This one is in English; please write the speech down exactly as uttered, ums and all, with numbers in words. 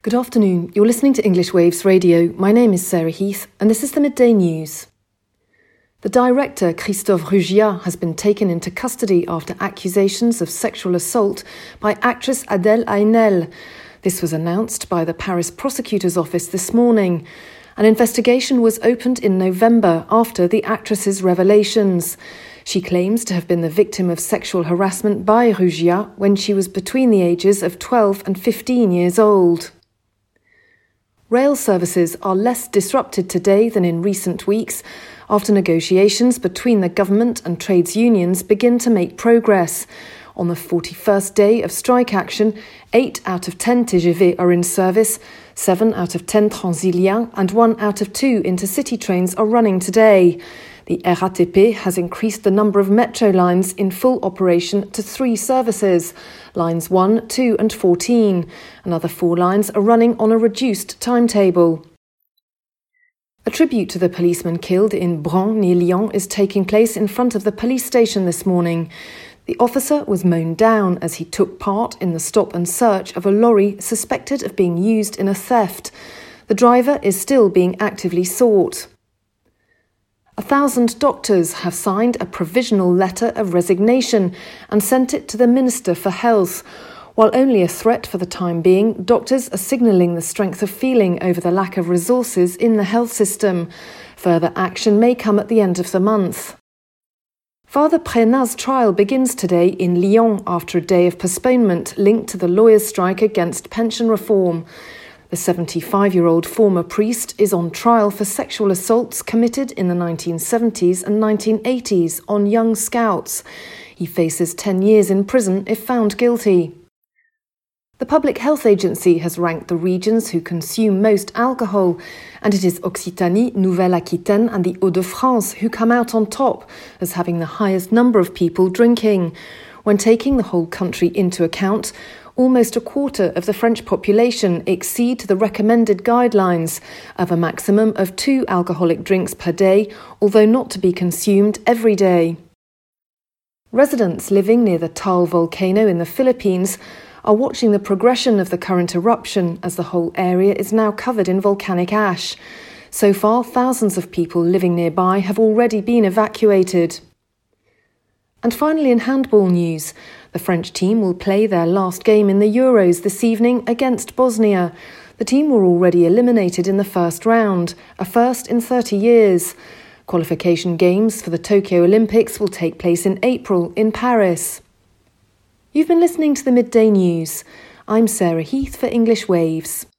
Good afternoon. You're listening to English Waves Radio. My name is Sarah Heath, and this is the Midday News. The director, Christophe Ruggiat, has been taken into custody after accusations of sexual assault by actress Adèle Haenel. This was announced by the Paris prosecutor's office this morning. An investigation was opened in November after the actress's revelations. She claims to have been the victim of sexual harassment by Ruggiat when she was between the ages of twelve and fifteen years old. Rail services are less disrupted today than in recent weeks after negotiations between the government and trades unions begin to make progress. On the forty-first day of strike action, eight out of ten T G V are in service, seven out of ten Transilien and one out of two intercity trains are running today. The R A T P has increased the number of metro lines in full operation to three services, lines one, two and fourteen. Another four lines are running on a reduced timetable. A tribute to the policeman killed in Bran near Lyon is taking place in front of the police station this morning. The officer was mown down as he took part in the stop and search of a lorry suspected of being used in a theft. The driver is still being actively sought. A thousand doctors have signed a provisional letter of resignation and sent it to the Minister for Health. While only a threat for the time being, doctors are signalling the strength of feeling over the lack of resources in the health system. Further action may come at the end of the month. Father Prénat's trial begins today in Lyon after a day of postponement linked to the lawyers' strike against pension reform. The seventy-five-year-old former priest is on trial for sexual assaults committed in the nineteen seventies and nineteen eighties on young scouts. He faces ten years in prison if found guilty. The Public Health Agency has ranked the regions who consume most alcohol, and it is Occitanie, Nouvelle-Aquitaine and the Hauts-de-France who come out on top as having the highest number of people drinking. When taking the whole country into account, almost a quarter of the French population exceed the recommended guidelines of a maximum of two alcoholic drinks per day, although not to be consumed every day. Residents living near the Taal volcano in the Philippines are watching the progression of the current eruption as the whole area is now covered in volcanic ash. So far, thousands of people living nearby have already been evacuated. And finally, in handball news, the French team will play their last game in the Euros this evening against Bosnia. The team were already eliminated in the first round, a first in thirty years. Qualification games for the Tokyo Olympics will take place in April in Paris. You've been listening to the Midday News. I'm Sarah Heath for English Waves.